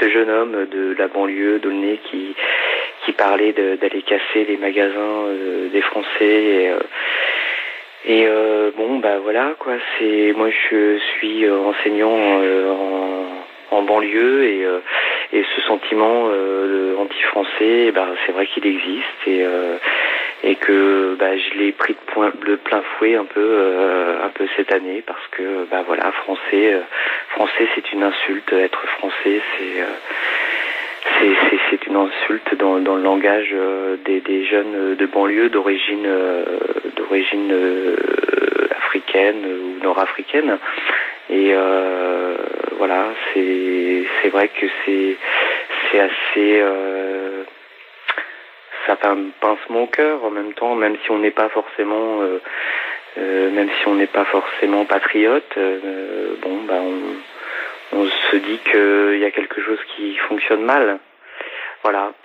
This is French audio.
ce jeune homme de la banlieue d'Aulnay qui parlait d'aller casser les magasins des Français bon bah voilà quoi. C'est moi je suis enseignant en banlieue et ce sentiment anti-français, c'est vrai qu'il existe et que je l'ai pris de plein fouet un peu cette année parce que voilà, français c'est une insulte. Être français c'est une insulte dans le langage des jeunes de banlieue d'origine africaine ou nord-africaine. Et voilà, c'est vrai que c'est assez ça pince mon cœur en même temps, même si on n'est pas forcément patriote. On se dit qu'il y a quelque chose qui fonctionne mal. Voilà.